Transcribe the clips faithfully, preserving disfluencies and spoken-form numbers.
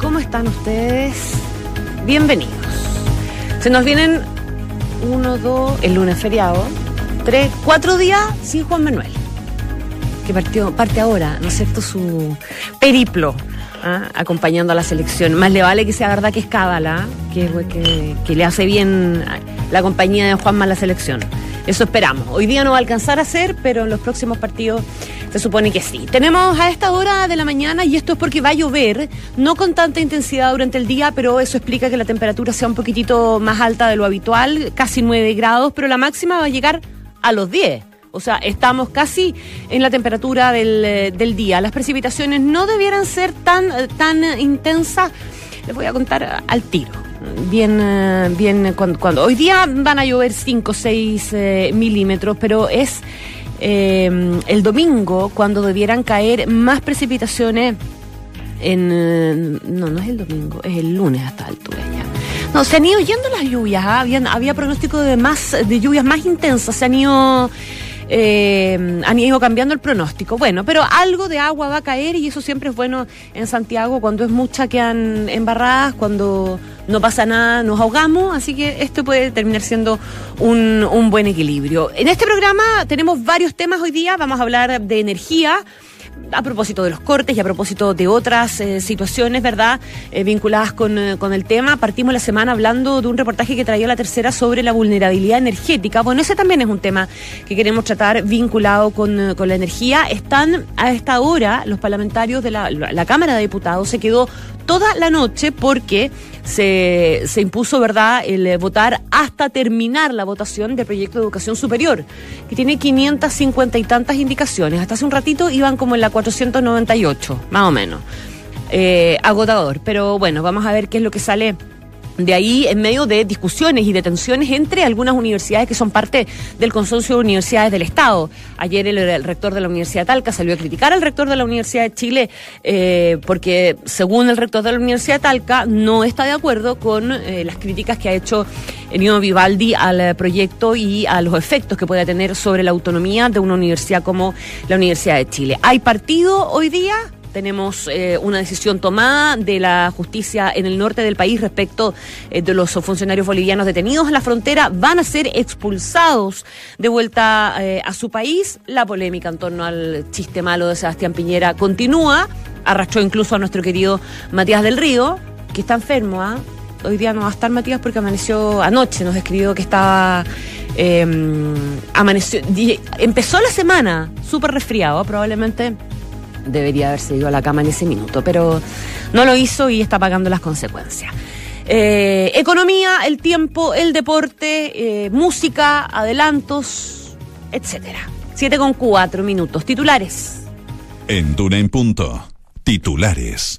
¿Cómo están ustedes? Bienvenidos. Se nos vienen uno, dos, el lunes feriado, tres, cuatro días sin Juan Manuel, que partió, parte ahora, ¿no es cierto?, su periplo, ¿ah?, acompañando a la selección. Más le vale que sea verdad que es cábala, que, que, que le hace bien la compañía de Juanma a la selección. Eso esperamos. Hoy día no va a alcanzar a ser, pero en los próximos partidos se supone que sí. Tenemos a esta hora de la mañana, y esto es porque va a llover, no con tanta intensidad durante el día, pero eso explica que la temperatura sea un poquitito más alta de lo habitual, casi nueve grados, pero la máxima va a llegar a los diez. O sea, estamos casi en la temperatura del, del día. Las precipitaciones no debieran ser tan, tan intensas. Les voy a contar al tiro. Bien, bien cuando, cuando hoy día van a llover cinco o seis eh, milímetros, pero es eh, el domingo cuando debieran caer más precipitaciones en... Eh, no, no es el domingo, es el lunes a esta altura ya. No, se han ido yendo las lluvias, ¿eh? había, había pronóstico de, más, de lluvias más intensas, se han ido... Eh, han ido cambiando el pronóstico. Bueno, pero algo de agua va a caer, y eso siempre es bueno en Santiago. Cuando es mucha quedan embarradas, cuando no pasa nada nos ahogamos, así que esto puede terminar siendo un, un buen equilibrio. En este programa tenemos varios temas hoy día. Vamos a hablar de energía, a propósito de los cortes y a propósito de otras eh, situaciones, ¿verdad?, eh, vinculadas con, eh, con el tema. Partimos la semana hablando de un reportaje que traía La Tercera sobre la vulnerabilidad energética. Bueno, ese también es un tema que queremos tratar vinculado con, con la energía. Están a esta hora los parlamentarios de la, la Cámara de Diputados, se quedó toda la noche porque se, se impuso, ¿verdad?, el eh, votar hasta terminar la votación del proyecto de educación superior, que tiene quinientas cincuenta y tantas indicaciones. Hasta hace un ratito iban como en la cuatrocientos noventa y ocho, más o menos. Eh, agotador, pero bueno, vamos a ver qué es lo que sale de ahí en medio de discusiones y de tensiones entre algunas universidades que son parte del consorcio de universidades del Estado. Ayer el, el rector de la Universidad de Talca salió a criticar al rector de la Universidad de Chile eh, porque, según el rector de la Universidad de Talca, no está de acuerdo con eh, las críticas que ha hecho Nino Vivaldi al proyecto y a los efectos que puede tener sobre la autonomía de una universidad como la Universidad de Chile. ¿Hay partido hoy día? Tenemos eh, una decisión tomada de la justicia en el norte del país respecto eh, de los funcionarios bolivianos detenidos en la frontera. Van a ser expulsados de vuelta eh, a su país. La polémica en torno al chiste malo de Sebastián Piñera continúa. Arrastró incluso a nuestro querido Matías del Río, que está enfermo. ¿eh? Hoy día no va a estar Matías porque amaneció anoche. Nos escribió que estaba... Eh, amaneció, empezó la semana súper resfriado, probablemente... debería haberse ido a la cama en ese minuto, pero no lo hizo y está pagando las consecuencias. Eh, economía, el tiempo, el deporte, eh, música, adelantos, etcétera. Siete con cuatro minutos. Titulares. En Duna en Punto. Titulares.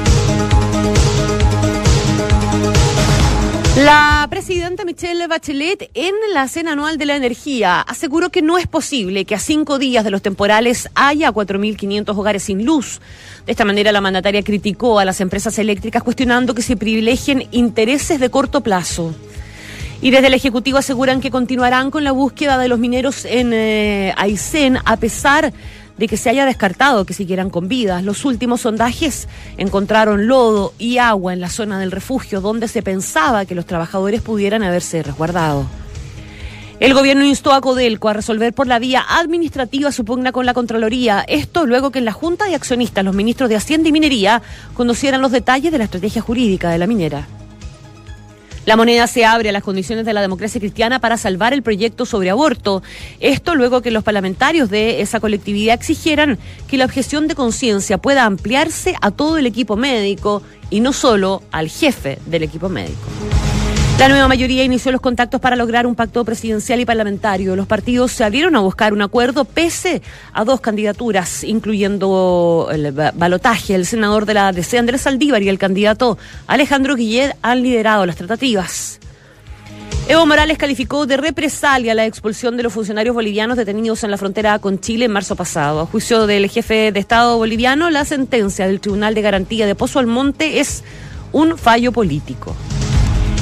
La presidenta Michelle Bachelet, en la Cena Anual de la Energía, aseguró que no es posible que a cinco días de los temporales haya cuatro mil quinientos hogares sin luz. De esta manera, la mandataria criticó a las empresas eléctricas cuestionando que se privilegien intereses de corto plazo. Y desde el Ejecutivo aseguran que continuarán con la búsqueda de los mineros en eh, Aysén, a pesar de que se haya descartado que siguieran con vida. Los últimos sondajes encontraron lodo y agua en la zona del refugio, donde se pensaba que los trabajadores pudieran haberse resguardado. El gobierno instó a Codelco a resolver por la vía administrativa su pugna con la Contraloría. Esto luego que en la Junta de Accionistas los ministros de Hacienda y Minería conocieran los detalles de la estrategia jurídica de la minera. La Moneda se abre a las condiciones de la democracia cristiana para salvar el proyecto sobre aborto. Esto luego que los parlamentarios de esa colectividad exigieran que la objeción de conciencia pueda ampliarse a todo el equipo médico y no solo al jefe del equipo médico. La nueva mayoría inició los contactos para lograr un pacto presidencial y parlamentario. Los partidos se abrieron a buscar un acuerdo pese a dos candidaturas, incluyendo el balotaje. El senador de la D C, Andrés Saldívar, y el candidato Alejandro Guillet han liderado las tratativas. Evo Morales calificó de represalia la expulsión de los funcionarios bolivianos detenidos en la frontera con Chile en marzo pasado. A juicio del jefe de Estado boliviano, la sentencia del Tribunal de Garantía de Pozo Almonte es un fallo político.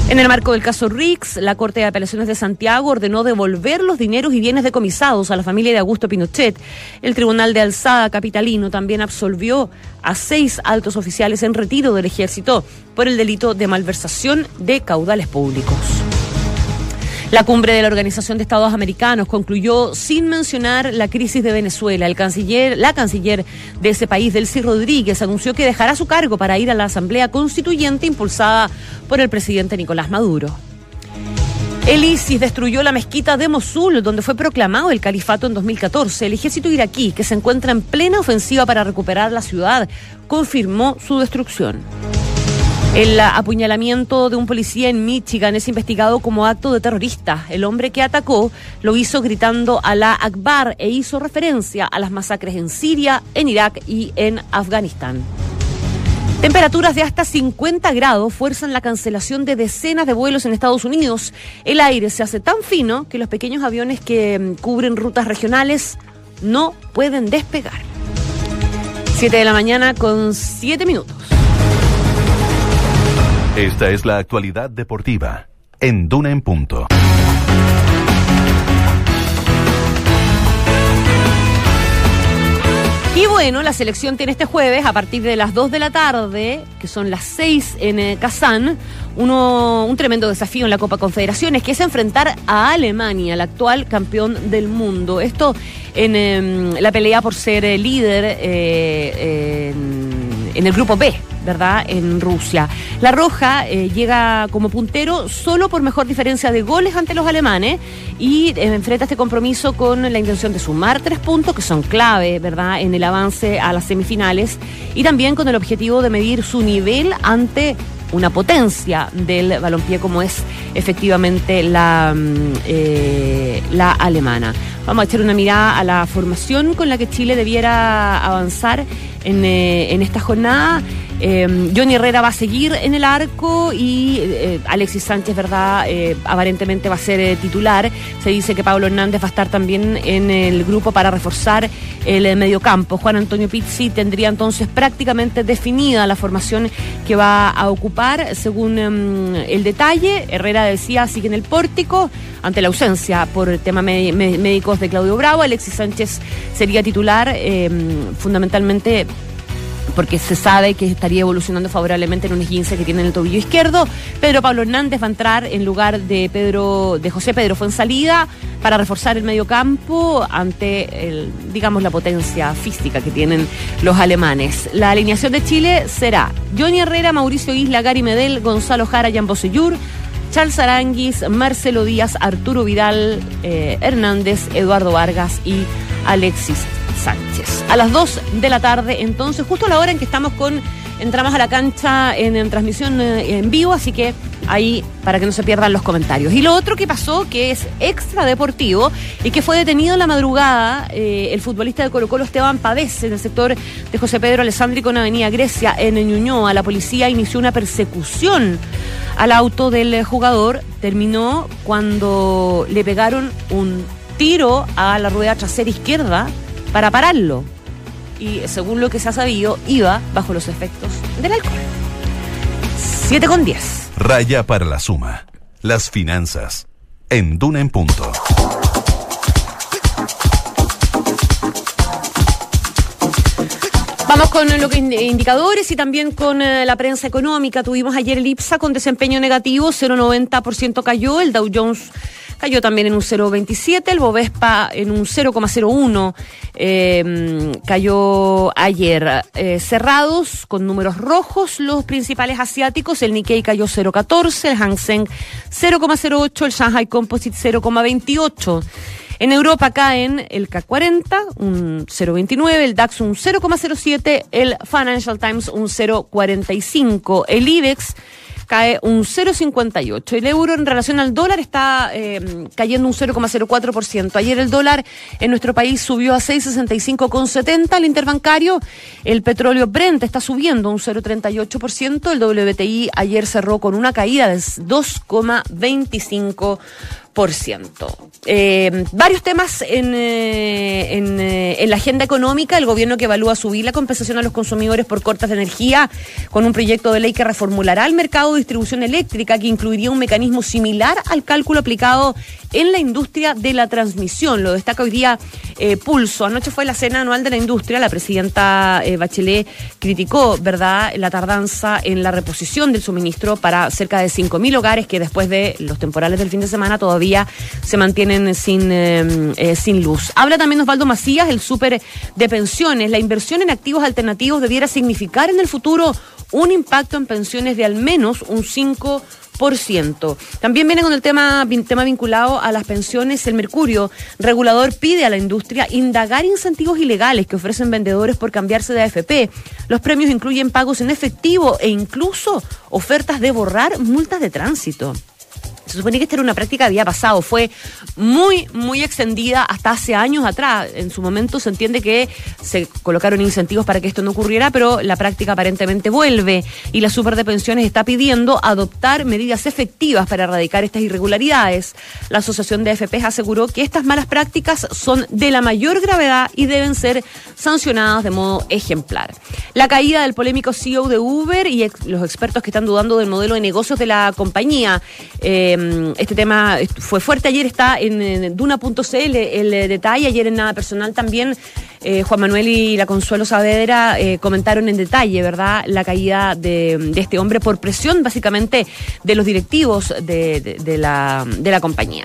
En el marco del caso Rix, la Corte de Apelaciones de Santiago ordenó devolver los dineros y bienes decomisados a la familia de Augusto Pinochet. El Tribunal de Alzada capitalino también absolvió a seis altos oficiales en retiro del ejército por el delito de malversación de caudales públicos. La cumbre de la Organización de Estados Americanos concluyó sin mencionar la crisis de Venezuela. El canciller, la canciller de ese país, Delcy Rodríguez, anunció que dejará su cargo para ir a la Asamblea Constituyente impulsada por el presidente Nicolás Maduro. El ISIS destruyó la mezquita de Mosul, donde fue proclamado el califato en dos mil catorce. El ejército iraquí, que se encuentra en plena ofensiva para recuperar la ciudad, confirmó su destrucción. El apuñalamiento de un policía en Michigan es investigado como acto de terrorista. El hombre que atacó lo hizo gritando Alá Akbar e hizo referencia a las masacres en Siria, en Irak y en Afganistán. Temperaturas de hasta cincuenta grados fuerzan la cancelación de decenas de vuelos en Estados Unidos. El aire se hace tan fino que los pequeños aviones que cubren rutas regionales no pueden despegar. Siete de la mañana con siete minutos. Esta es la actualidad deportiva en Duna en Punto. Y bueno, la selección tiene este jueves, a partir de las dos de la tarde, que son las seis en eh, Kazán, uno, un tremendo desafío en la Copa Confederaciones, que es enfrentar a Alemania, el actual campeón del mundo. Esto en eh, la pelea por ser eh, líder eh, en, en el grupo B, ¿verdad?, en Rusia. La Roja eh, llega como puntero solo por mejor diferencia de goles ante los alemanes y eh, enfrenta este compromiso con la intención de sumar tres puntos que son clave, ¿verdad?, en el avance a las semifinales, y también con el objetivo de medir su nivel ante una potencia del balompié como es efectivamente la, eh, la alemana. Vamos a echar una mirada a la formación con la que Chile debiera avanzar en, eh, en esta jornada. Eh, Johnny Herrera va a seguir en el arco y eh, Alexis Sánchez, verdad, eh, aparentemente va a ser eh, titular. Se dice que Pablo Hernández va a estar también en el grupo para reforzar el eh, mediocampo. Juan Antonio Pizzi tendría entonces prácticamente definida la formación que va a ocupar según eh, el detalle. Herrera decía sigue en el pórtico ante la ausencia por tema me- me- médicos de Claudio Bravo. Alexis Sánchez sería titular eh, fundamentalmente porque se sabe que estaría evolucionando favorablemente en un esguince que tiene en el tobillo izquierdo. Pedro Pablo Hernández va a entrar en lugar de Pedro de José Pedro Fuenzalida para reforzar el mediocampo ante el, digamos, la potencia física que tienen los alemanes. La alineación de Chile será Johnny Herrera, Mauricio Isla, Gary Medel, Gonzalo Jara, Jan Bosellur, Charles Aranguis, Marcelo Díaz, Arturo Vidal, eh, Hernández, Eduardo Vargas y Alexis Sánchez. A las dos de la tarde, entonces, justo a la hora en que estamos con entramos a la cancha en, en transmisión eh, en vivo, así que ahí para que no se pierdan los comentarios. Y lo otro que pasó, que es extra deportivo, y que fue detenido en la madrugada eh, el futbolista de Colo Colo Esteban Pavés en el sector de José Pedro Alessandri con Avenida Grecia en Ñuñoa. La policía inició una persecución al auto del jugador. Terminó cuando le pegaron un tiro a la rueda trasera izquierda para pararlo. Y según lo que se ha sabido, iba bajo los efectos del alcohol. siete con diez. Raya para la suma. Las finanzas. En Duna en Punto. Vamos con los indicadores y también con eh, la prensa económica. Tuvimos ayer el IPSA con desempeño negativo, cero coma noventa por ciento cayó, el Dow Jones cayó también en un cero coma veintisiete, el Bovespa en un cero coma cero uno, eh, cayó ayer. Eh, cerrados con números rojos los principales asiáticos, el Nikkei cayó cero coma catorce, el Hang Seng cero coma cero ocho, el Shanghai Composite cero coma veintiocho. En Europa caen el C A C cuarenta, un cero coma veintinueve, el DAX un cero coma cero siete, el Financial Times un cero coma cuarenta y cinco, el IBEX cae un cero coma cincuenta y ocho. El euro en relación al dólar está eh, cayendo un cero coma cero cuatro por ciento. Ayer el dólar en nuestro país subió a seis coma sesenta y cinco con setenta. El interbancario, el petróleo Brent está subiendo un cero coma treinta y ocho por ciento. El W T I ayer cerró con una caída de dos coma veinticinco por ciento. Eh, varios temas en, eh, en, eh, en la agenda económica. El gobierno que evalúa subir la compensación a los consumidores por cortes de energía con un proyecto de ley que reformulará el mercado de distribución eléctrica, que incluiría un mecanismo similar al cálculo aplicado en la industria de la transmisión. Lo destaca hoy día eh, Pulso. Anoche fue la cena anual de la industria. La presidenta eh, Bachelet criticó, ¿verdad?, la tardanza en la reposición del suministro para cerca de cinco mil hogares que después de los temporales del fin de semana todavía se mantienen sin, eh, eh, sin luz. Habla también Osvaldo Macías, el súper de pensiones. La inversión en activos alternativos debiera significar en el futuro un impacto en pensiones de al menos un cinco por ciento. También viene con el tema, tema vinculado a las pensiones. El Mercurio regulador pide a la industria indagar incentivos ilegales que ofrecen vendedores por cambiarse de A F P. Los premios incluyen pagos en efectivo e incluso ofertas de borrar multas de tránsito. Se supone que esta era una práctica que había pasado, fue muy, muy extendida hasta hace años atrás. En su momento se entiende que se colocaron incentivos para que esto no ocurriera, pero la práctica aparentemente vuelve y la Super de Pensiones está pidiendo adoptar medidas efectivas para erradicar estas irregularidades. La Asociación de A F P aseguró que estas malas prácticas son de la mayor gravedad y deben ser sancionadas de modo ejemplar. La caída del polémico C E O de Uber y ex- los expertos que están dudando del modelo de negocios de la compañía. Eh, Este tema fue fuerte ayer, está en, en Duna punto c l el, el detalle. Ayer en Nada Personal también eh, Juan Manuel y la Consuelo Saavedra eh, comentaron en detalle, ¿verdad?, la caída de, de este hombre por presión básicamente de los directivos de, de, de, la, de la compañía.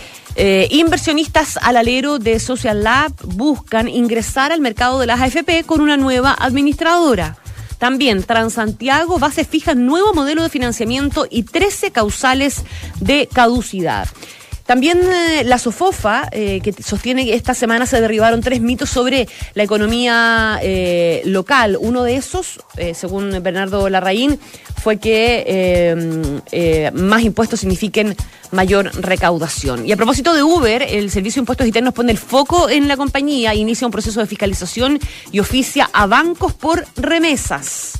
Eh, inversionistas al alero de Social Lab buscan ingresar al mercado de las A F P con una nueva administradora. También Transantiago, base fija, nuevo modelo de financiamiento y trece causales de caducidad. También eh, la Sofofa, eh, que sostiene que esta semana se derribaron tres mitos sobre la economía eh, local. Uno de esos, eh, según Bernardo Larraín, fue que eh, eh, más impuestos signifiquen mayor recaudación. Y a propósito de Uber, el Servicio de Impuestos Internos pone el foco en la compañía, inicia un proceso de fiscalización y oficia a bancos por remesas.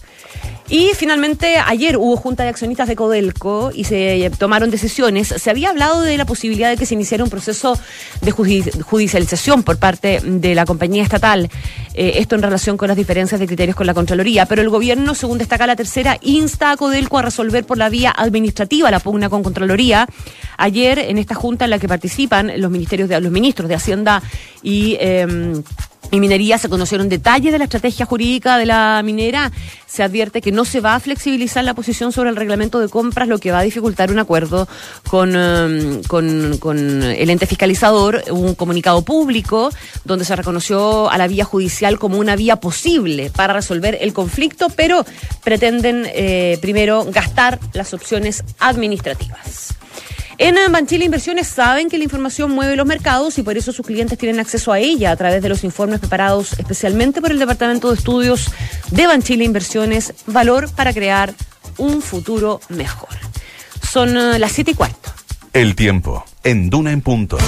Y finalmente ayer hubo junta de accionistas de Codelco y se tomaron decisiones. Se había hablado de la posibilidad de que se iniciara un proceso de judicialización por parte de la compañía estatal, eh, esto en relación con las diferencias de criterios con la Contraloría, pero el gobierno, según destaca La Tercera, insta a Codelco a resolver por la vía administrativa la pugna con Contraloría. Ayer en esta junta en la que participan los ministerios de los ministros de Hacienda y eh, Y minería se conocieron detalles de la estrategia jurídica de la minera. Se advierte que no se va a flexibilizar la posición sobre el reglamento de compras, lo que va a dificultar un acuerdo con, um, con, con el ente fiscalizador. Un comunicado público donde se reconoció a la vía judicial como una vía posible para resolver el conflicto, pero pretenden eh, primero gastar las opciones administrativas. En Banchile Inversiones saben que la información mueve los mercados y por eso sus clientes tienen acceso a ella a través de los informes preparados especialmente por el Departamento de Estudios de Banchile Inversiones, valor para crear un futuro mejor. Son uh, las siete y cuarto. El tiempo en Duna en punto.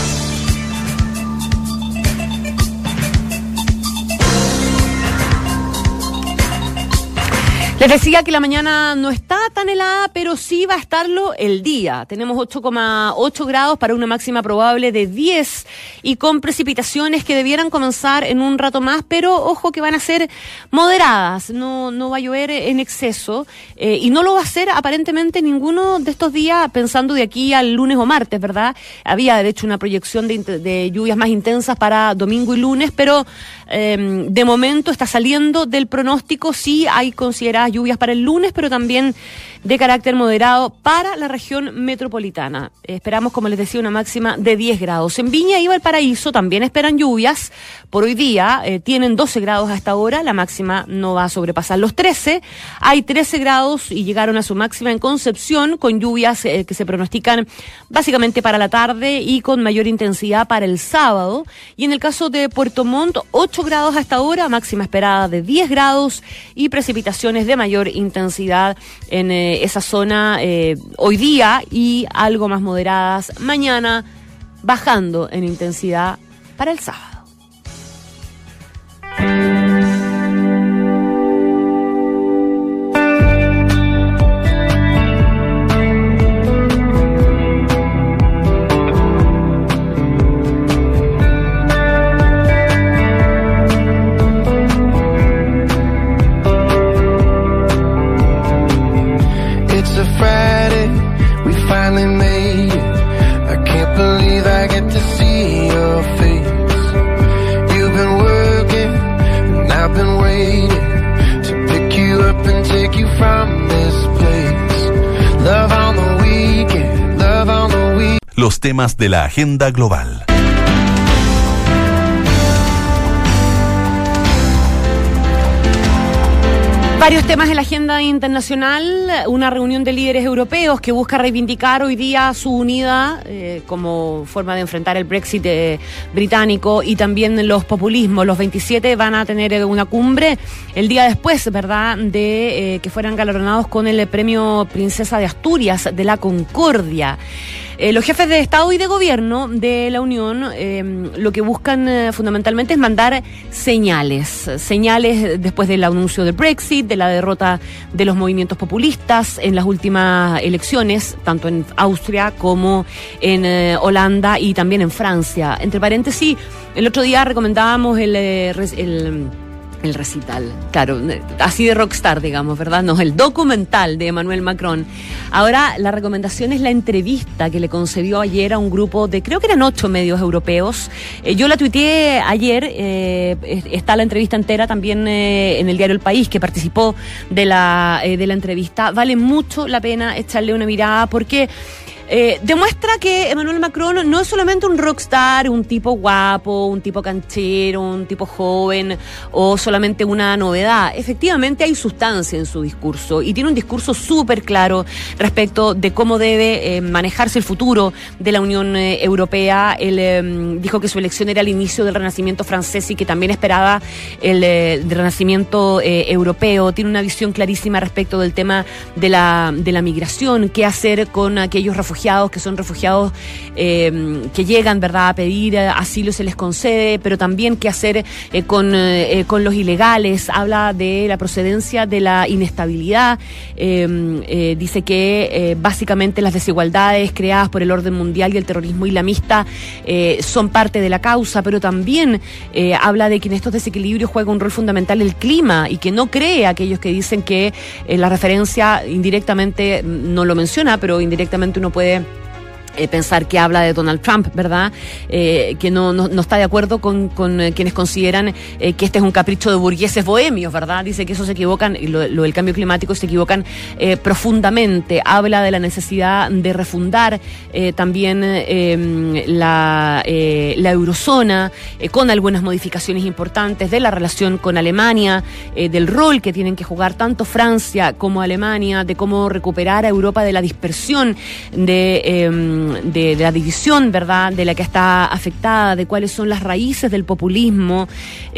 Les decía que la mañana no está tan helada, pero sí va a estarlo el día. Tenemos ocho coma ocho grados para una máxima probable de diez y con precipitaciones que debieran comenzar en un rato más, pero ojo que van a ser moderadas, no, no va a llover en exceso eh, y no lo va a hacer aparentemente ninguno de estos días pensando de aquí al lunes o martes, ¿verdad? Había de hecho una proyección de, de lluvias más intensas para domingo y lunes, pero eh, de momento está saliendo del pronóstico. Sí hay consideradas lluvias para el lunes, pero también de carácter moderado para la región metropolitana. Esperamos, como les decía, una máxima de diez grados. En Viña y Valparaíso también esperan lluvias. Por hoy día eh, tienen doce grados hasta ahora, la máxima no va a sobrepasar los trece. Hay trece grados y llegaron a su máxima en Concepción, con lluvias eh, que se pronostican básicamente para la tarde y con mayor intensidad para el sábado. Y en el caso de Puerto Montt, ocho grados hasta ahora, máxima esperada de diez grados y precipitaciones de mayor intensidad en eh, esa zona eh, hoy día y algo más moderadas mañana, bajando en intensidad para el sábado. take you from this place. Love on the weekend, love on the weekend. Los temas de la agenda global. Varios temas en la agenda internacional, una reunión de líderes europeos que busca reivindicar hoy día su unidad eh, como forma de enfrentar el Brexit eh, británico y también los populismos. Los veintisiete van a tener una cumbre el día después, ¿verdad?, de eh, que fueran galardonados con el premio Princesa de Asturias de la Concordia. Eh, los jefes de Estado y de Gobierno de la Unión eh, lo que buscan eh, fundamentalmente es mandar señales, señales después del anuncio del Brexit, de la derrota de los movimientos populistas en las últimas elecciones, tanto en Austria como en eh, Holanda y también en Francia. Entre paréntesis, el otro día recomendábamos el... Eh, el El recital, claro, así de rockstar, digamos, ¿verdad? No, el documental de Emmanuel Macron. Ahora, la recomendación es la entrevista que le concedió ayer a un grupo de, creo que eran ocho medios europeos. Eh, yo la tuiteé ayer, eh, está la entrevista entera también eh, en el diario El País, que participó de la, eh, de la entrevista. Vale mucho la pena echarle una mirada porque... Eh, demuestra que Emmanuel Macron no es solamente un rockstar, un tipo guapo, un tipo canchero, un tipo joven o solamente una novedad. Efectivamente hay sustancia en su discurso y tiene un discurso súper claro respecto de cómo debe eh, manejarse el futuro de la Unión eh, Europea. Él eh, dijo que su elección era el inicio del renacimiento francés y que también esperaba el, eh, el renacimiento eh, europeo. Tiene una visión clarísima respecto del tema de la, de la migración, qué hacer con aquellos refugiados que son refugiados eh, que llegan, ¿verdad?, a pedir eh, asilo, se les concede, pero también qué hacer eh, con, eh, con los ilegales. Habla de la procedencia de la inestabilidad, eh, eh, dice que eh, básicamente las desigualdades creadas por el orden mundial y el terrorismo islamista eh, son parte de la causa, pero también eh, habla de que en estos desequilibrios juega un rol fundamental el clima y que no cree a aquellos que dicen que eh, la referencia indirectamente, no lo menciona, pero indirectamente uno puede Eh, pensar que habla de Donald Trump, ¿verdad? Eh, que no, no, no está de acuerdo con, con eh, quienes consideran eh, que este es un capricho de burgueses bohemios, ¿verdad? Dice que eso se equivocan, y lo, lo del cambio climático se equivocan eh, profundamente. Habla de la necesidad de refundar eh, también eh, la, eh, la eurozona eh, con algunas modificaciones importantes de la relación con Alemania, eh, del rol que tienen que jugar tanto Francia como Alemania, de cómo recuperar a Europa de la dispersión de... Eh, De, de la división, ¿verdad?, de la que está afectada, de cuáles son las raíces del populismo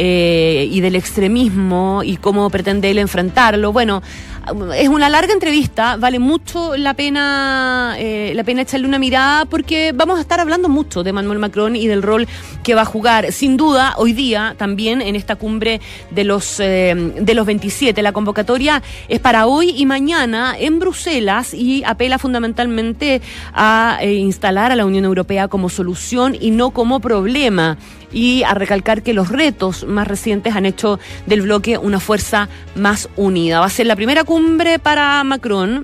eh, y del extremismo y cómo pretende él enfrentarlo. Bueno, es una larga entrevista, vale mucho la pena eh, la pena echarle una mirada porque vamos a estar hablando mucho de Emmanuel Macron y del rol que va a jugar. Sin duda, hoy día también en esta cumbre de los eh, de los veintisiete, la convocatoria es para hoy y mañana en Bruselas y apela fundamentalmente a eh, instalar a la Unión Europea como solución y no como problema, y a recalcar que los retos más recientes han hecho del bloque una fuerza más unida. Va a ser la primera cumbre para Macron.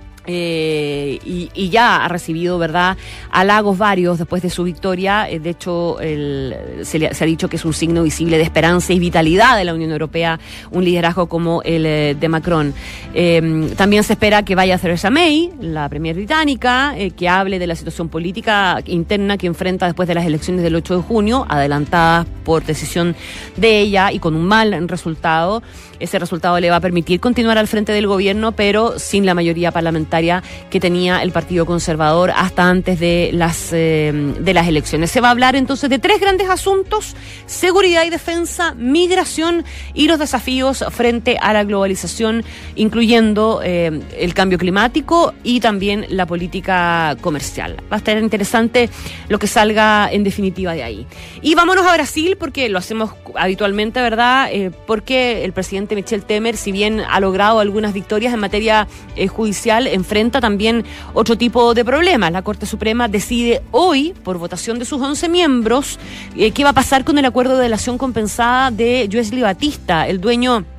Eh, y, y ya ha recibido, ¿verdad?, halagos varios después de su victoria. Eh, de hecho, el, se, le, se ha dicho que es un signo visible de esperanza y vitalidad de la Unión Europea, un liderazgo como el eh, de Macron. Eh, también se espera que vaya Theresa May, la premier británica, eh, que hable de la situación política interna que enfrenta después de las elecciones del ocho de junio, adelantadas por decisión de ella y con un mal resultado. Ese resultado le va a permitir continuar al frente del gobierno, pero sin la mayoría parlamentaria que tenía el Partido Conservador hasta antes de las, eh, de las elecciones. Se va a hablar entonces de tres grandes asuntos: seguridad y defensa, migración y los desafíos frente a la globalización, incluyendo eh, el cambio climático y también la política comercial. Va a estar interesante lo que salga en definitiva de ahí. Y vámonos a Brasil, porque lo hacemos habitualmente, ¿verdad? Eh, porque el presidente Michel Temer, si bien ha logrado algunas victorias en materia eh, judicial, enfrenta también otro tipo de problemas. La Corte Suprema decide hoy, por votación de sus once miembros, eh, qué va a pasar con el acuerdo de delación compensada de Joesley Batista, el dueño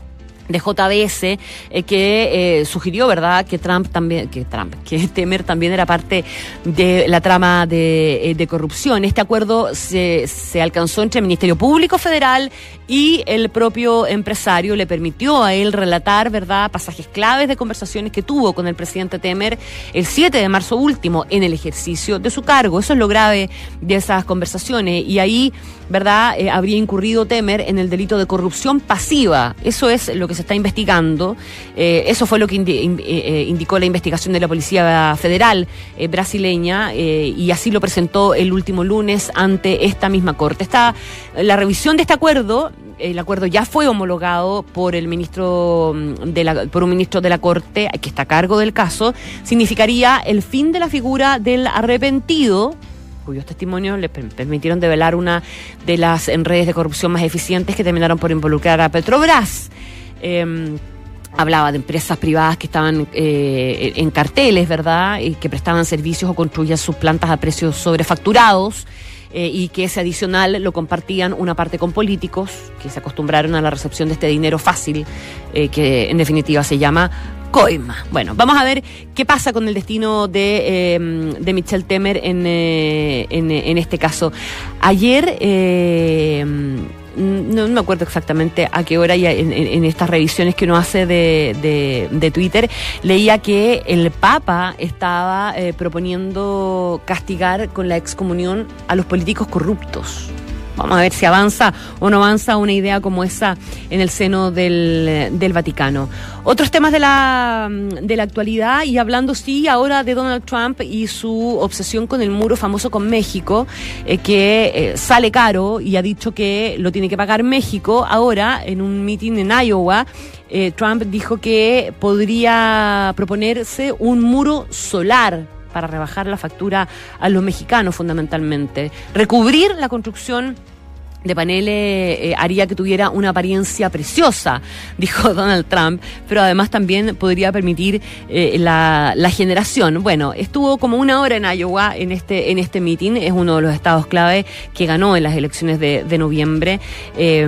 de J B S, eh, que eh, sugirió, ¿verdad?, que Trump también, que Trump, que Temer también era parte de la trama de, eh, de corrupción. Este acuerdo se, se alcanzó entre el Ministerio Público Federal y el propio empresario. Le permitió a él relatar, ¿verdad?, pasajes claves de conversaciones que tuvo con el presidente Temer el siete de marzo último en el ejercicio de su cargo. Eso es lo grave de esas conversaciones. Y ahí, ¿verdad?, eh, habría incurrido Temer en el delito de corrupción pasiva. Eso es lo que se está investigando. Eh, eso fue lo que indi- in- eh, indicó la investigación de la Policía Federal eh, brasileña, eh, y así lo presentó el último lunes ante esta misma corte. Está la revisión de este acuerdo. El acuerdo ya fue homologado por el ministro de la, por un ministro de la Corte que está a cargo del caso. Significaría el fin de la figura del arrepentido, cuyos testimonios le permitieron develar una de las redes de corrupción más eficientes que terminaron por involucrar a Petrobras. Eh, hablaba de empresas privadas que estaban eh, en carteles, ¿verdad?, y que prestaban servicios o construían sus plantas a precios sobrefacturados, eh, y que ese adicional lo compartían una parte con políticos que se acostumbraron a la recepción de este dinero fácil, eh, que en definitiva se llama coima. Bueno, vamos a ver qué pasa con el destino de, eh, de Michel Temer en, eh, en, en este caso. Ayer... Eh, No, no me acuerdo exactamente a qué hora, y en, en, en estas revisiones que uno hace de, de, de Twitter, leía que el Papa estaba eh, proponiendo castigar con la excomunión a los políticos corruptos. Vamos a ver si avanza o no avanza una idea como esa en el seno del, del Vaticano. Otros temas de la, de la actualidad, y hablando sí ahora de Donald Trump y su obsesión con el muro famoso con México, eh, que eh, sale caro, y ha dicho que lo tiene que pagar México. Ahora, en un meeting en Iowa, eh, Trump dijo que podría proponerse un muro solar para rebajar la factura a los mexicanos, fundamentalmente. Recubrir la construcción de paneles eh, haría que tuviera una apariencia preciosa, dijo Donald Trump, pero además también podría permitir eh, la, la generación. Bueno, estuvo como una hora en Iowa en este en este meeting. Es uno de los estados clave que ganó en las elecciones de, de noviembre, eh,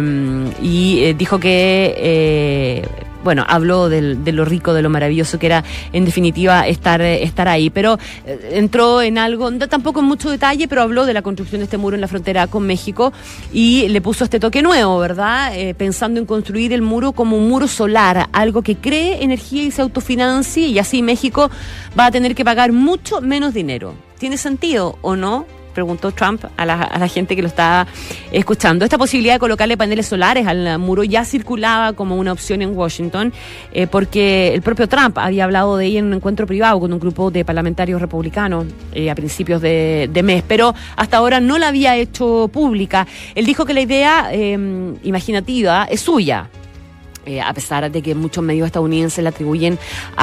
y eh, dijo que eh, bueno, habló del, de lo rico, de lo maravilloso que era, en definitiva, estar estar ahí. Pero eh, entró en algo, no, tampoco en mucho detalle, pero habló de la construcción de este muro en la frontera con México y le puso este toque nuevo, ¿verdad? Eh, pensando en construir el muro como un muro solar, algo que cree energía y se autofinancie, y así México va a tener que pagar mucho menos dinero. ¿Tiene sentido o no?, preguntó Trump a la, a la gente que lo estaba escuchando. Esta posibilidad de colocarle paneles solares al muro ya circulaba como una opción en Washington, eh, porque el propio Trump había hablado de ella en un encuentro privado con un grupo de parlamentarios republicanos eh, a principios de, de mes, pero hasta ahora no la había hecho pública. Él dijo que la idea eh, imaginativa es suya, Eh, a pesar de que muchos medios estadounidenses le atribuyen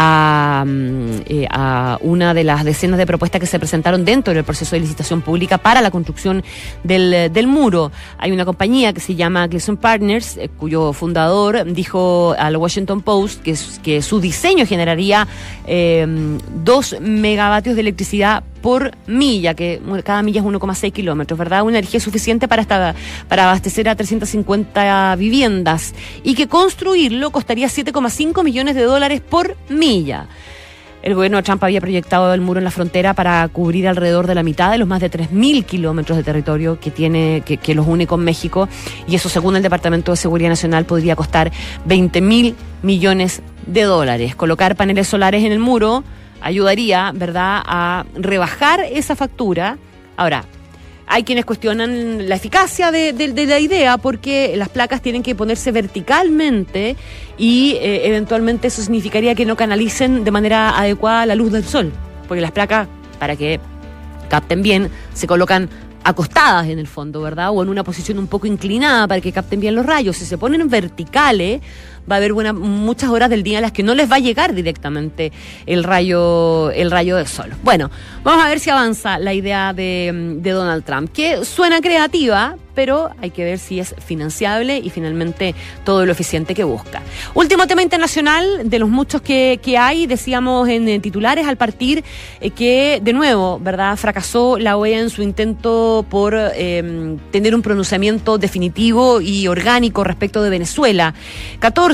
a, eh, a una de las decenas de propuestas que se presentaron dentro del proceso de licitación pública para la construcción del, del muro. Hay una compañía que se llama Gleason Partners, eh, cuyo fundador dijo al Washington Post que, que su diseño generaría eh, dos megavatios de electricidad por milla, que cada milla es uno coma seis kilómetros, ¿verdad? Una energía suficiente para, esta, para abastecer a trescientas cincuenta viviendas, y que construirlo costaría siete coma cinco millones de dólares por milla. El gobierno de Trump había proyectado el muro en la frontera para cubrir alrededor de la mitad de los más de tres mil kilómetros de territorio que tiene, que, que los une con México, y eso, según el Departamento de Seguridad Nacional, podría costar veinte mil millones de dólares. Colocar paneles solares en el muro ayudaría, ¿verdad?, a rebajar esa factura. Ahora, hay quienes cuestionan la eficacia de, de, de la idea, porque las placas tienen que ponerse verticalmente y eh, eventualmente eso significaría que no canalicen de manera adecuada la luz del sol, porque las placas, para que capten bien, se colocan acostadas en el fondo, ¿verdad?, o en una posición un poco inclinada para que capten bien los rayos. Si se ponen verticales, va a haber buena, muchas horas del día en las que no les va a llegar directamente el rayo el rayo del sol. Bueno, vamos a ver si avanza la idea de, de Donald Trump, que suena creativa, pero hay que ver si es financiable y finalmente todo lo eficiente que busca. Último tema internacional, de los muchos que, que hay, decíamos en, en titulares al partir, eh, que de nuevo, ¿verdad?, fracasó la O E A en su intento por eh, tener un pronunciamiento definitivo y orgánico respecto de Venezuela. catorce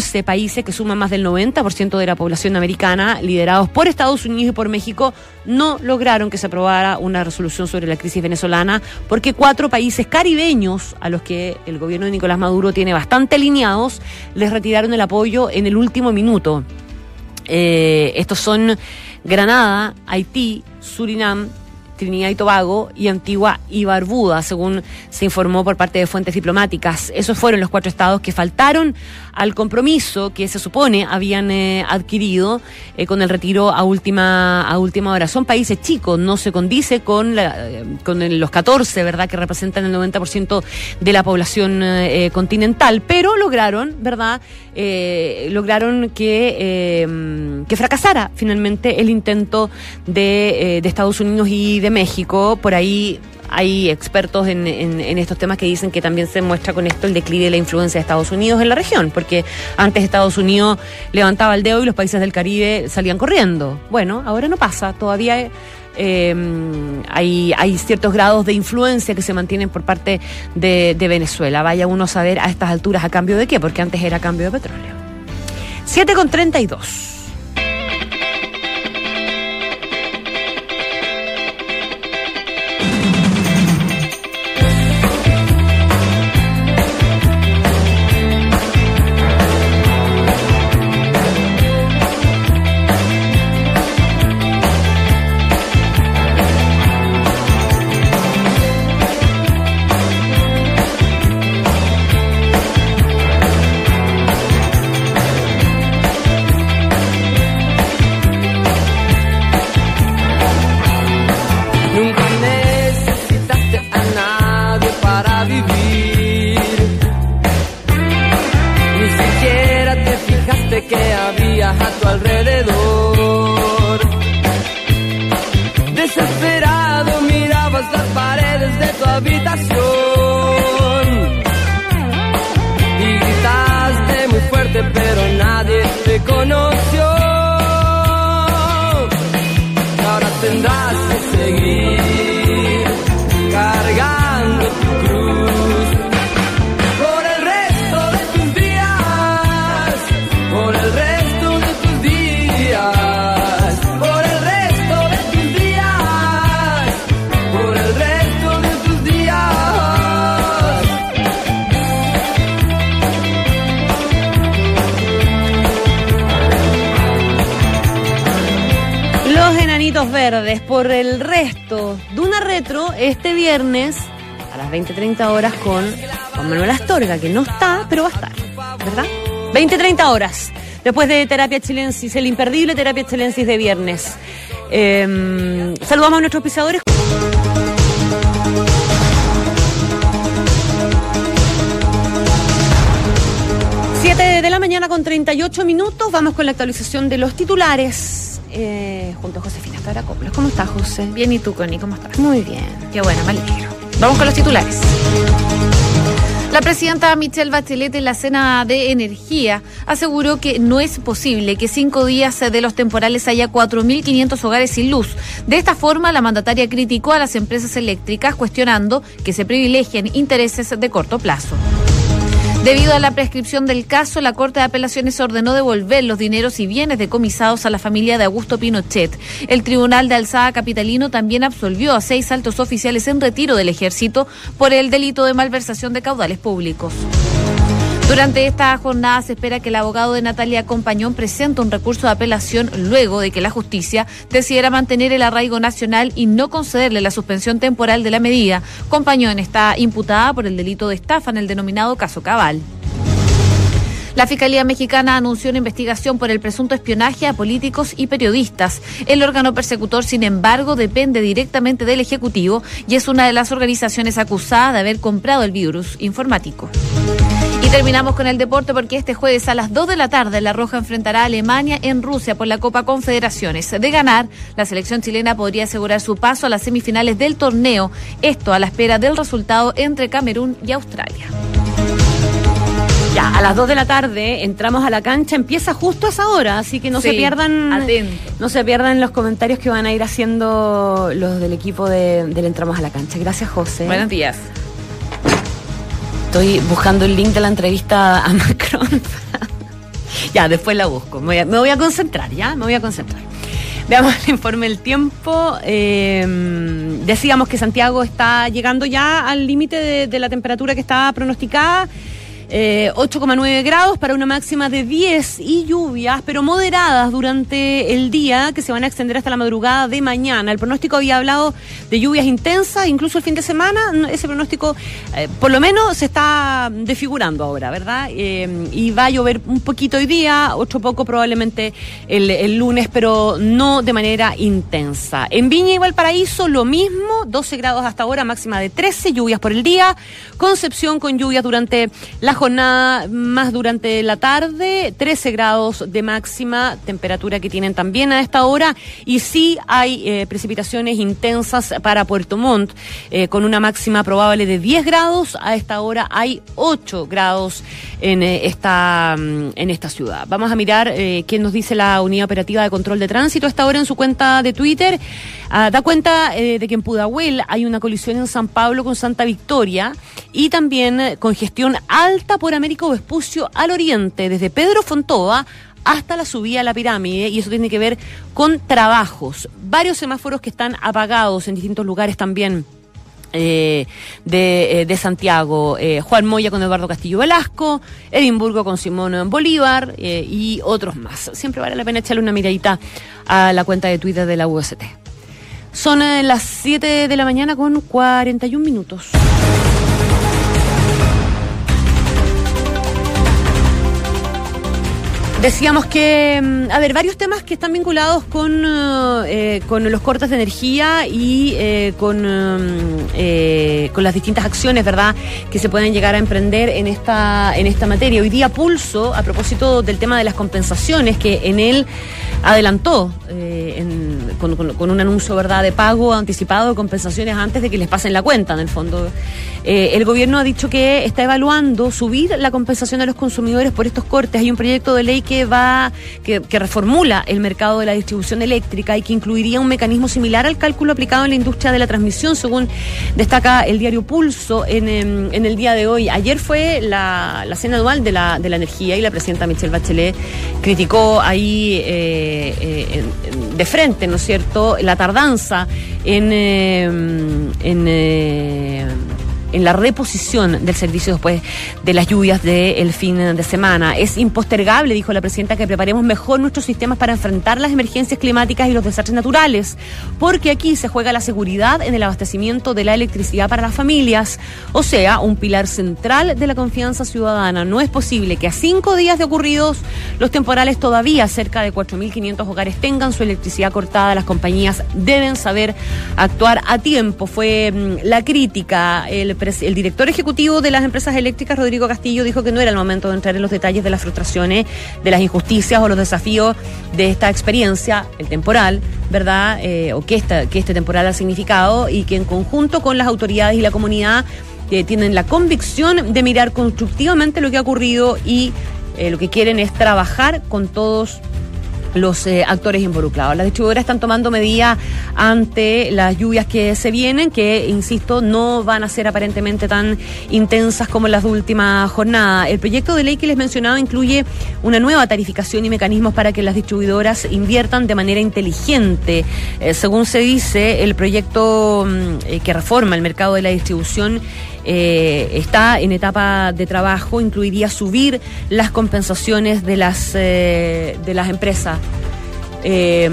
catorce países que suman más del noventa por ciento de la población americana, liderados por Estados Unidos y por México, no lograron que se aprobara una resolución sobre la crisis venezolana, porque cuatro países caribeños, a los que el gobierno de Nicolás Maduro tiene bastante alineados, les retiraron el apoyo en el último minuto. Eh, estos son Granada, Haití, Surinam, Trinidad y Tobago y Antigua y Barbuda, según se informó por parte de fuentes diplomáticas. Esos fueron los cuatro estados que faltaron al compromiso que se supone habían eh, adquirido eh, con el retiro a última a última hora. Son países chicos, no se condice con, la, eh, con el, los catorce, ¿verdad?, que representan el noventa por ciento de la población eh, continental, pero lograron, ¿verdad?, eh, lograron que, eh, que fracasara finalmente el intento de, eh, de Estados Unidos y de México. Por ahí hay expertos en, en, en estos temas que dicen que también se muestra con esto el declive de la influencia de Estados Unidos en la región, porque antes Estados Unidos levantaba el dedo y los países del Caribe salían corriendo. Bueno, ahora no pasa, todavía eh, hay, hay ciertos grados de influencia que se mantienen por parte de, de Venezuela. Vaya uno a saber a estas alturas a cambio de qué, porque antes era a cambio de petróleo. siete con treinta y dos. Que había a tu alrededor. Desesperado mirabas las paredes de tu habitación y gritaste muy fuerte, pero nadie te conoció. Ahora tendrás que seguir cargando tu cruz por el resto de tus días, por el resto de tus días, por el resto de tus días, por el resto de tus días. Los Enanitos Verdes, por el resto de una retro este viernes a las veinte treinta horas con Juan Manuel Astorga, que no está, pero va a estar, ¿verdad? veinte treinta horas, después de Terapia Chilensis, el imperdible Terapia Chilensis de viernes. Eh, saludamos a nuestros pisadores. siete de la mañana con treinta y ocho minutos, vamos con la actualización de los titulares. Eh, junto a Josefina Stavrakopoulos. ¿Cómo estás, José? Bien, ¿y tú, Connie? ¿Cómo estás? Muy bien. Qué bueno, me alegro. Vamos con los titulares. La presidenta Michelle Bachelet en la cena de energía aseguró que no es posible que cinco días de los temporales haya cuatro mil quinientos hogares sin luz. De esta forma, la mandataria criticó a las empresas eléctricas, cuestionando que se privilegien intereses de corto plazo. Debido a la prescripción del caso, la Corte de Apelaciones ordenó devolver los dineros y bienes decomisados a la familia de Augusto Pinochet. El Tribunal de Alzada capitalino también absolvió a seis altos oficiales en retiro del Ejército por el delito de malversación de caudales públicos. Durante esta jornada se espera que el abogado de Natalia Compañón presente un recurso de apelación luego de que la justicia decidiera mantener el arraigo nacional y no concederle la suspensión temporal de la medida. Compañón está imputada por el delito de estafa en el denominado caso Cabal. La Fiscalía Mexicana anunció una investigación por el presunto espionaje a políticos y periodistas. El órgano persecutor, sin embargo, depende directamente del Ejecutivo y es una de las organizaciones acusadas de haber comprado el virus informático. Y terminamos con el deporte porque este jueves a las dos de la tarde La Roja enfrentará a Alemania en Rusia por la Copa Confederaciones. De ganar, la selección chilena podría asegurar su paso a las semifinales del torneo. Esto a la espera del resultado entre Camerún y Australia. Ya, a las dos de la tarde entramos a la cancha, empieza justo a esa hora, así que no Sí, se pierdan atento. no se pierdan los comentarios que van a ir haciendo los del equipo de, del Entramos a la Cancha. Gracias, José. Buenos días. Estoy buscando el link de la entrevista a Macron Ya, después la busco. Me voy a, me voy a concentrar, ¿ya? Me voy a concentrar. Veamos el informe del tiempo. Eh, decíamos que Santiago está llegando ya al límite de, de la temperatura que estaba pronosticada. Eh, ocho coma nueve grados para una máxima de diez y lluvias, pero moderadas durante el día, que se van a extender hasta la madrugada de mañana. El pronóstico había hablado de lluvias intensas, incluso el fin de semana. Ese pronóstico, eh, por lo menos, se está desfigurando ahora, ¿verdad? Eh, y va a llover un poquito hoy día, otro poco probablemente el, el lunes, pero no de manera intensa. En Viña y Valparaíso, lo mismo, doce grados hasta ahora, máxima de trece, lluvias por el día. Concepción con lluvias durante la jornada, más durante la tarde, trece grados de máxima, temperatura que tienen también a esta hora, y sí hay eh, precipitaciones intensas para Puerto Montt, eh, con una máxima probable de diez grados, a esta hora hay ocho grados en, eh, esta, en esta ciudad. Vamos a mirar eh, qué nos dice la Unidad Operativa de Control de Tránsito a esta hora en su cuenta de Twitter. Ah, da cuenta eh, de que en Pudahuel hay una colisión en San Pablo con Santa Victoria, y también eh, congestión alta por Américo Vespucio al oriente, desde Pedro Fontova hasta la subida a la pirámide, y eso tiene que ver con trabajos. Varios semáforos que están apagados en distintos lugares también eh, de, eh, de Santiago. Eh, Juan Moya con Eduardo Castillo Velasco, Edimburgo con Simón Bolívar eh, y otros más. Siempre vale la pena echarle una miradita a la cuenta de Twitter de la U S T. Son eh, las siete de la mañana con cuarenta y un minutos. Decíamos que, a ver, varios temas que están vinculados con, eh, con los cortes de energía y eh, con, eh, con las distintas acciones, ¿verdad?, que se pueden llegar a emprender en esta, en esta materia. Hoy día Pulso, a propósito del tema de las compensaciones, que en él adelantó eh, en, con, con, con un anuncio, ¿verdad?, de pago anticipado de compensaciones antes de que les pasen la cuenta, en el fondo. Eh, el gobierno ha dicho que está evaluando subir la compensación a los consumidores por estos cortes. Hay un proyecto de ley que que va que, que reformula el mercado de la distribución eléctrica y que incluiría un mecanismo similar al cálculo aplicado en la industria de la transmisión, según destaca el diario Pulso en, en, en el día de hoy. Ayer fue la, la cena anual de la, de la energía, y la presidenta Michelle Bachelet criticó ahí eh, eh, en, de frente, ¿no es cierto?, la tardanza en... Eh, en eh, en la reposición del servicio después de las lluvias del fin de semana. Es impostergable, dijo la presidenta, que preparemos mejor nuestros sistemas para enfrentar las emergencias climáticas y los desastres naturales, porque aquí se juega la seguridad en el abastecimiento de la electricidad para las familias, o sea, un pilar central de la confianza ciudadana. No es posible que a cinco días de ocurridos los temporales todavía cerca de cuatro mil quinientos hogares tengan su electricidad cortada. Las compañías deben saber actuar a tiempo. Fue mmm, la crítica. El El director ejecutivo de las empresas eléctricas, Rodrigo Castillo, dijo que no era el momento de entrar en los detalles de las frustraciones, de las injusticias o los desafíos de esta experiencia, el temporal, ¿verdad? Eh, o que, esta, que este temporal ha significado, y que en conjunto con las autoridades y la comunidad eh, tienen la convicción de mirar constructivamente lo que ha ocurrido, y eh, lo que quieren es trabajar con todos los eh, actores involucrados. Las distribuidoras están tomando medidas ante las lluvias que se vienen, que, insisto, no van a ser aparentemente tan intensas como las de última jornada. El proyecto de ley que les mencionaba incluye una nueva tarificación y mecanismos para que las distribuidoras inviertan de manera inteligente. Eh, según se dice, el proyecto eh, que reforma el mercado de la distribución Eh, está en etapa de trabajo. Incluiría subir las compensaciones de las eh, de las empresas. Eh,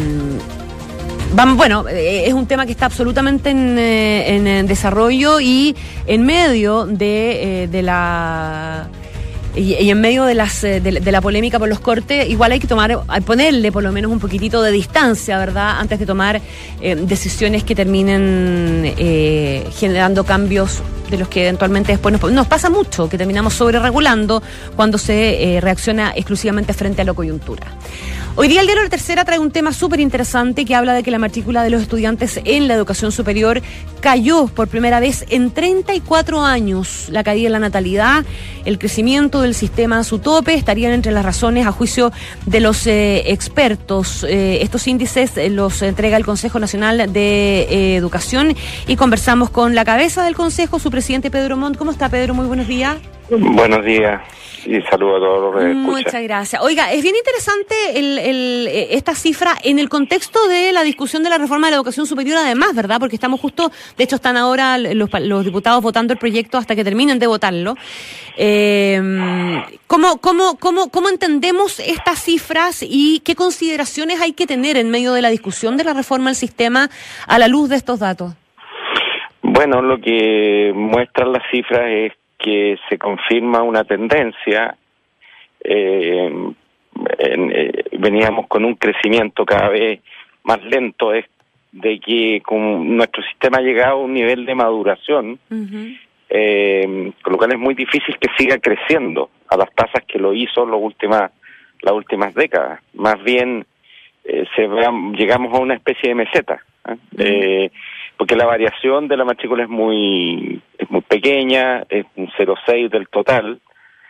van, bueno, eh, es un tema que está absolutamente en, eh, en, en desarrollo, y en medio de, eh, de la... Y, y en medio de las de, de la polémica por los cortes, igual hay que tomar, hay ponerle por lo menos un poquitito de distancia, ¿verdad?, antes de tomar eh, decisiones que terminen eh, generando cambios de los que eventualmente después nos, nos pasa mucho, que terminamos sobre regulando cuando se eh, reacciona exclusivamente frente a la coyuntura. Hoy día el diario La Tercera trae un tema súper interesante que habla de que la matrícula de los estudiantes en la educación superior cayó por primera vez en treinta y cuatro años. La caída en la natalidad, el crecimiento del sistema a su tope, estarían entre las razones, a juicio de los eh, expertos. Eh, estos índices eh, los entrega el Consejo Nacional de eh, Educación, y conversamos con la cabeza del Consejo, su presidente Pedro Montt. ¿Cómo está, Pedro? Muy buenos días. Buenos días. y saludo a todos los que escuchan. Muchas gracias. Oiga, es bien interesante el, el, esta cifra en el contexto de la discusión de la reforma de la educación superior, además, ¿verdad? Porque estamos justo, de hecho están ahora los, los diputados votando el proyecto hasta que terminen de votarlo. Eh, ¿cómo, cómo, cómo, ¿Cómo entendemos estas cifras y qué consideraciones hay que tener en medio de la discusión de la reforma del sistema a la luz de estos datos? Bueno, lo que muestran las cifras es que se confirma una tendencia. Eh, en, eh, veníamos con un crecimiento cada vez más lento, es de que con nuestro sistema ha llegado a un nivel de maduración, uh-huh. eh, con lo cual es muy difícil que siga creciendo a las tasas que lo hizo las últimas las últimas décadas. Más bien eh, se vea, llegamos a una especie de meseta, ¿eh? Uh-huh. Eh, porque la variación de la matrícula es muy es muy pequeña, es un cero coma seis del total,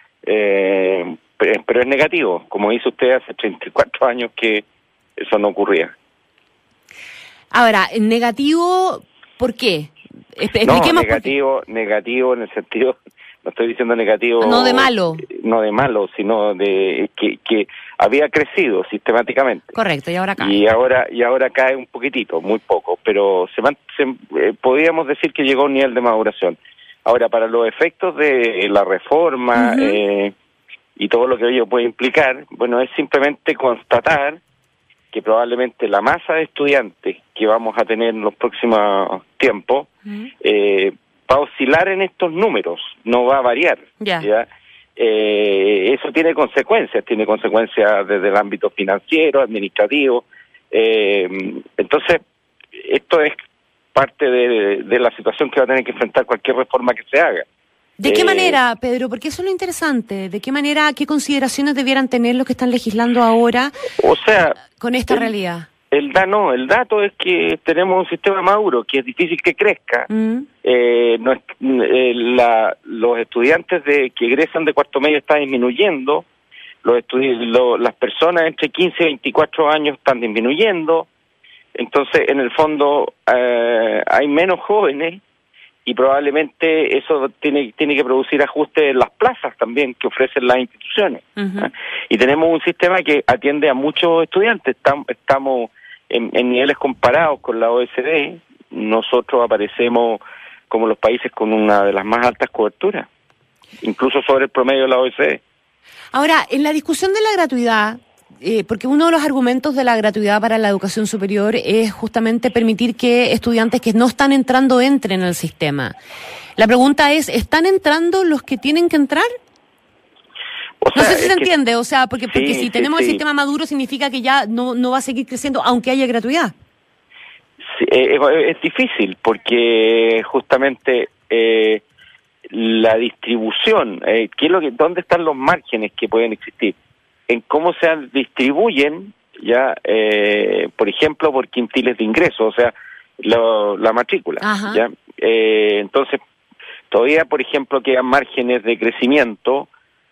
eh, pero, pero es negativo, como dice usted, hace treinta y cuatro años que eso no ocurría. Ahora, negativo, ¿por qué? No, negativo, negativo en el sentido, no estoy diciendo negativo... No de malo. No de malo, sino de que, que había crecido sistemáticamente. Correcto, y ahora cae. Y ahora, y ahora cae un poquitito, muy poco, pero se, se eh, podríamos decir que llegó a un nivel de maduración. Ahora, para los efectos de la reforma uh-huh. eh, y todo lo que ello puede implicar, bueno, es simplemente constatar que probablemente la masa de estudiantes que vamos a tener en los próximos tiempos uh-huh. eh, va a oscilar en estos números, no va a variar. Yeah. ¿ya? Eh, eso tiene consecuencias, tiene consecuencias desde el ámbito financiero, administrativo. Eh, entonces, esto es parte de, de la situación que va a tener que enfrentar cualquier reforma que se haga. ¿De qué eh, manera, Pedro? Porque eso es lo interesante. ¿De qué manera, qué consideraciones debieran tener los que están legislando ahora o sea, con esta el, realidad? El, da, no, el dato es que tenemos un sistema maduro, que es difícil que crezca. Mm. Eh, no es, eh, la, los estudiantes de que egresan de cuarto medio están disminuyendo, los estudi- lo, las personas entre quince y veinticuatro años están disminuyendo, entonces en el fondo eh, hay menos jóvenes y probablemente eso tiene tiene que producir ajustes en las plazas también que ofrecen las instituciones. Uh-huh. ¿eh? Y tenemos un sistema que atiende a muchos estudiantes, Tam, estamos en, en niveles comparados con la O E C D, nosotros aparecemos como los países con una de las más altas coberturas, incluso sobre el promedio de la O E C D. Ahora, en la discusión de la gratuidad, eh, porque uno de los argumentos de la gratuidad para la educación superior es justamente permitir que estudiantes que no están entrando entren al sistema. La pregunta es, ¿están entrando los que tienen que entrar? O sea, no sé si se que, entiende, o sea, porque, porque sí, si tenemos sí, el sistema maduro significa que ya no, no va a seguir creciendo, aunque haya gratuidad. Sí, eh, es difícil, porque justamente eh, la distribución, eh, ¿qué es lo que, ¿dónde están los márgenes que pueden existir? En cómo se distribuyen, ya, eh, por ejemplo, por quintiles de ingreso, o sea, lo, la matrícula. Ajá. Ya, eh, entonces, todavía, por ejemplo, quedan márgenes de crecimiento.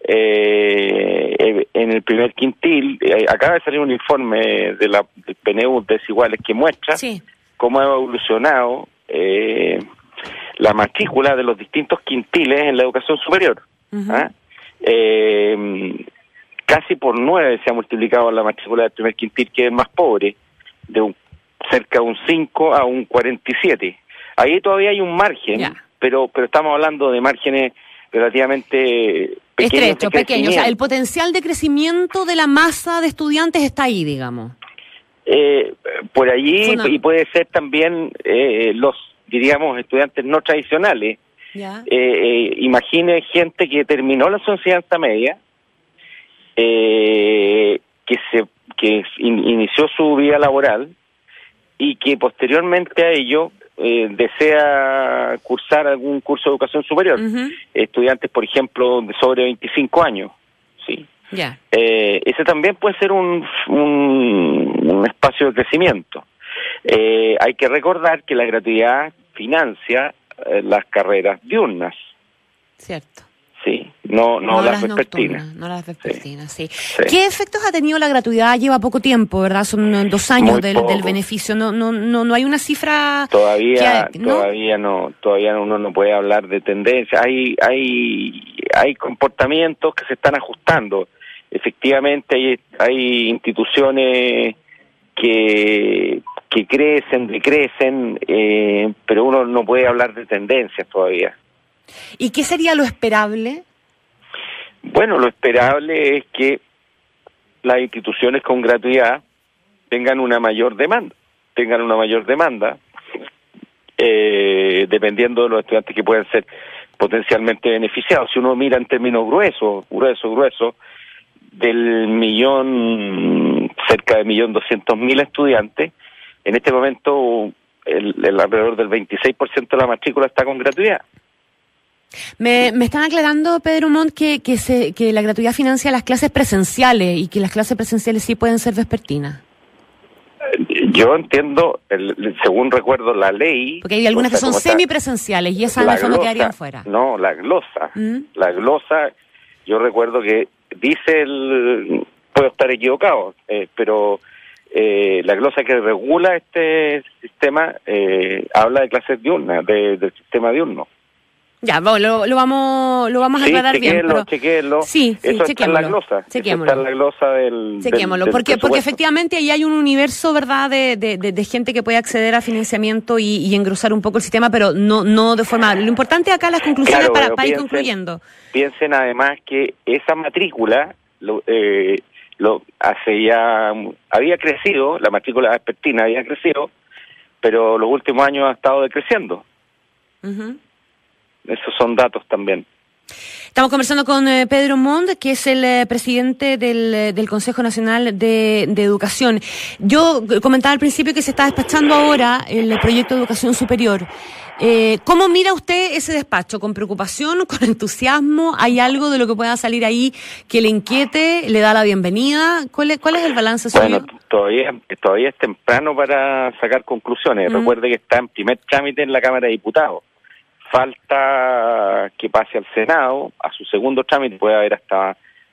Eh, en el primer quintil, eh, acaba de salir un informe de la del P N U Desiguales que muestra sí. cómo ha evolucionado eh, la matrícula de los distintos quintiles en la educación superior. Uh-huh. ¿Ah? Eh, casi por nueve se ha multiplicado la matrícula del primer quintil, que es más pobre, de un, cerca de un cinco a un cuarenta y siete. Ahí todavía hay un margen, yeah. pero pero estamos hablando de márgenes relativamente pequeños. Estrecho, pequeño. O sea, el potencial de crecimiento de la masa de estudiantes está ahí, digamos. Eh, por allí, Una... y puede ser también eh, los, diríamos, estudiantes no tradicionales. Yeah. Eh, eh, imagine gente que terminó la enseñanza media, eh, que se que in, inició su vida laboral y que posteriormente a ello eh, desea cursar algún curso de educación superior. Uh-huh. Estudiantes, por ejemplo, de sobre veinticinco años, ¿sí? Yeah. Eh, ese también puede ser un, un, un espacio de crecimiento. Eh, hay que recordar que la gratuidad financia eh, las carreras diurnas. Cierto. Sí, no no, no las, las vespertinas. Nocturnas, no las vespertinas, sí. Sí. sí. ¿Qué efectos ha tenido la gratuidad? Lleva poco tiempo, ¿verdad? Son dos años del, del beneficio. No no no no hay una cifra. Todavía que, ¿no? todavía no todavía uno no puede hablar de tendencia. Hay hay hay comportamientos que se están ajustando. Efectivamente hay, hay instituciones que, que crecen, decrecen, eh, pero uno no puede hablar de tendencias todavía. ¿Y qué sería lo esperable? Bueno, lo esperable es que las instituciones con gratuidad tengan una mayor demanda, tengan una mayor demanda, eh, dependiendo de los estudiantes que puedan ser potencialmente beneficiados. Si uno mira en términos gruesos, grueso, grueso, del millón, cerca de millón doscientos mil estudiantes, en este momento el, el alrededor del veintiséis por ciento de la matrícula está con gratuidad. Me, me están aclarando, Pedro Montt, que, que, se, que la gratuidad financia las clases presenciales y que las clases presenciales sí pueden ser vespertinas. Yo entiendo, el, según recuerdo la ley... Porque hay algunas o sea, que son semipresenciales y esas en el fondo quedarían fuera. No, la glosa. ¿Mm? La glosa, yo recuerdo que dice el... Puedo estar equivocado, eh, pero eh, la glosa que regula este sistema eh, habla de clases diurnas, de, del sistema diurno. Ya, bueno, lo, lo vamos lo vamos a sí, aclarar bien. Pero... chequéenlo. Sí, sí, eso está en la glosa. Eso está en la glosa del... Chequémoslo, del, del porque, porque efectivamente ahí hay un universo, ¿verdad?, de, de, de, de gente que puede acceder a financiamiento y, y engrosar un poco el sistema, pero no no de forma... Lo importante acá las conclusiones claro, para, para piensen, ir concluyendo. Piensen además que esa matrícula lo, eh, lo hace ya... Había crecido, la matrícula vespertina había crecido, pero los últimos años ha estado decreciendo. Uh-huh. Esos son datos también. Estamos conversando con eh, Pedro Montt, que es el eh, presidente del, eh, del Consejo Nacional de, de Educación. Yo comentaba al principio que se está despachando ahora el proyecto de educación superior. Eh, ¿Cómo mira usted ese despacho? ¿Con preocupación? ¿Con entusiasmo? ¿Hay algo de lo que pueda salir ahí que le inquiete? ¿Le da la bienvenida? ¿Cuál es, cuál es el balance suyo? Bueno, todavía, todavía es temprano para sacar conclusiones. Mm. Recuerde que está en primer trámite en la Cámara de Diputados. Falta que pase al Senado, a su segundo trámite puede haber hasta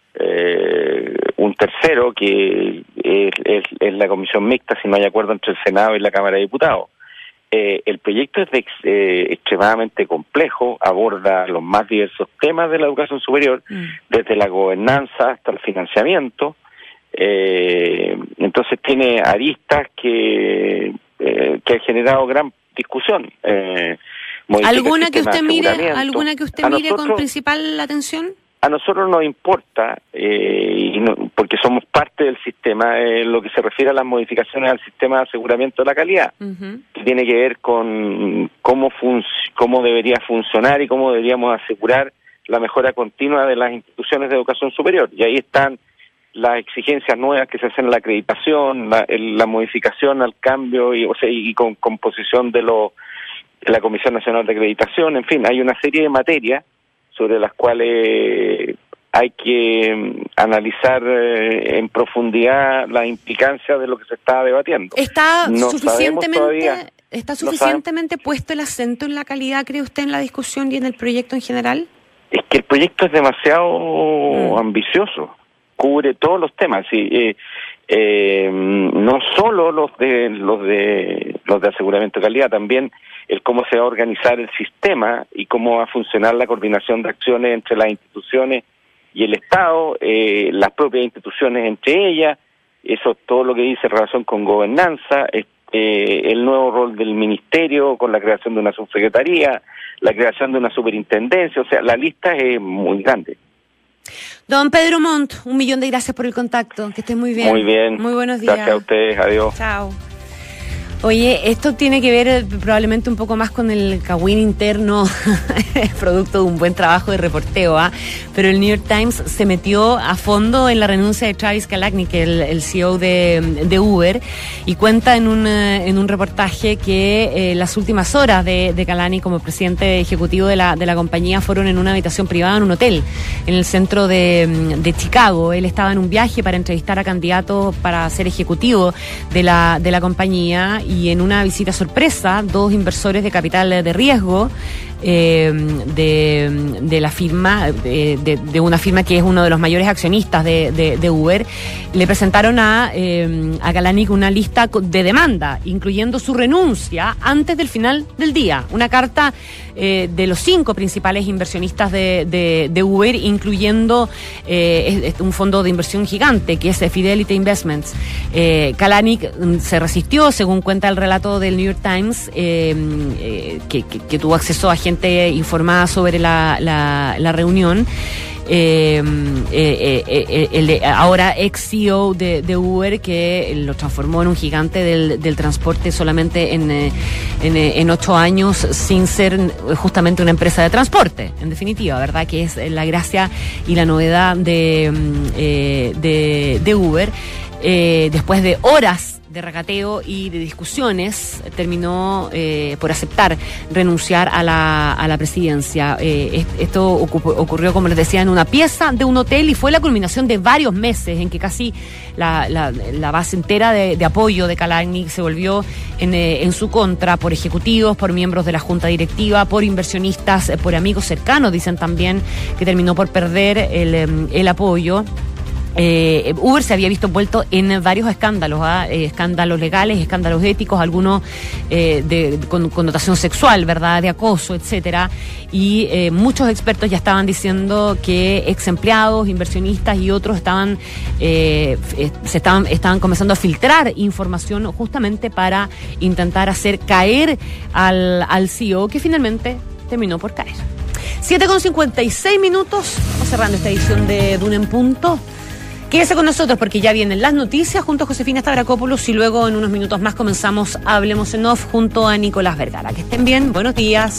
eh, un tercero, que es, es, es la comisión mixta, si no hay acuerdo entre el Senado y la Cámara de Diputados. Eh, el proyecto es de, eh, extremadamente complejo, aborda los más diversos temas de la educación superior, mm. desde la gobernanza hasta el financiamiento, eh, entonces tiene aristas que, eh, que han generado gran discusión. Eh, ¿Alguna que usted mire, alguna que usted mire con principal atención? A nosotros nos importa, eh, y no, porque somos parte del sistema, eh, lo que se refiere a las modificaciones al sistema de aseguramiento de la calidad, uh-huh. que tiene que ver con cómo fun- cómo debería funcionar y cómo deberíamos asegurar la mejora continua de las instituciones de educación superior. Y ahí están las exigencias nuevas que se hacen en la acreditación, la, el, la modificación al cambio y, o sea, y con composición de los la Comisión Nacional de Acreditación, en fin, hay una serie de materias sobre las cuales hay que analizar eh, en profundidad la implicancia de lo que se está debatiendo. ¿Está no suficientemente todavía, está suficientemente no puesto el acento en la calidad, cree usted, en la discusión y en el proyecto en general? Es que el proyecto es demasiado mm. ambicioso, cubre todos los temas, sí, eh, eh, no solo los de los de los de aseguramiento de calidad, también el cómo se va a organizar el sistema y cómo va a funcionar la coordinación de acciones entre las instituciones y el Estado, eh, las propias instituciones entre ellas, eso es todo lo que dice en relación con gobernanza, eh, el nuevo rol del ministerio con la creación de una subsecretaría, la creación de una superintendencia, o sea, la lista es muy grande. Don Pedro Montt, un millón de gracias por el contacto, que estés muy bien. Muy bien. Muy buenos días. Gracias a ustedes, adiós. Chao. Oye, esto tiene que ver eh, probablemente un poco más con el cagüín interno, producto de un buen trabajo de reporteo, ¿ah? Pero el New York Times se metió a fondo en la renuncia de Travis Kalanick, el, el C E O de, de Uber, y cuenta en un, en un reportaje que eh, las últimas horas de, de Kalanick como presidente ejecutivo de la, de la compañía fueron en una habitación privada en un hotel en el centro de, de Chicago. Él estaba en un viaje para entrevistar a candidatos para ser ejecutivo de la, de la compañía y y en una visita sorpresa, dos inversores de capital de riesgo eh, de, de la firma, de, de, de una firma que es uno de los mayores accionistas de, de, de Uber, le presentaron a, eh, a Kalanick una lista de demanda, incluyendo su renuncia antes del final del día. Una carta eh, de los cinco principales inversionistas de, de, de Uber, incluyendo eh, es, es un fondo de inversión gigante que es Fidelity Investments. Eh, Kalanick se resistió, según cuenta el relato del New York Times, eh, eh, que, que, que tuvo acceso a gente informada sobre la, la, la reunión. Eh, eh, eh, el de, ahora ex C E O de, de Uber, que lo transformó en un gigante del, del transporte solamente en, en, en ocho años, sin ser justamente una empresa de transporte, en definitiva, ¿verdad? Que es la gracia y la novedad de, eh, de, de Uber. Eh, después de horas de regateo y de discusiones, terminó eh, por aceptar renunciar a la, a la presidencia. Eh, esto ocupó, ocurrió, como les decía, en una pieza de un hotel y fue la culminación de varios meses en que casi la, la, la base entera de, de apoyo de Kalanick se volvió en, eh, en su contra, por ejecutivos, por miembros de la junta directiva, por inversionistas, por amigos cercanos. Dicen también que terminó por perder el, el apoyo. Eh, Uber se había visto envuelto en varios escándalos, ¿ah? eh, escándalos legales, escándalos éticos, algunos eh, de, de con, connotación sexual, ¿verdad?, de acoso, etcétera. Y eh, muchos expertos ya estaban diciendo que ex empleados, inversionistas y otros estaban eh, se estaban estaban comenzando a filtrar información justamente para intentar hacer caer al, al C E O, que finalmente terminó por caer. siete con cincuenta y seis minutos, vamos cerrando esta edición de Duna en Punto. Quédese con nosotros porque ya vienen las noticias junto a Josefina Stavrakopoulos y luego en unos minutos más comenzamos Hablemos en Off junto a Nicolás Vergara. Que estén bien, buenos días.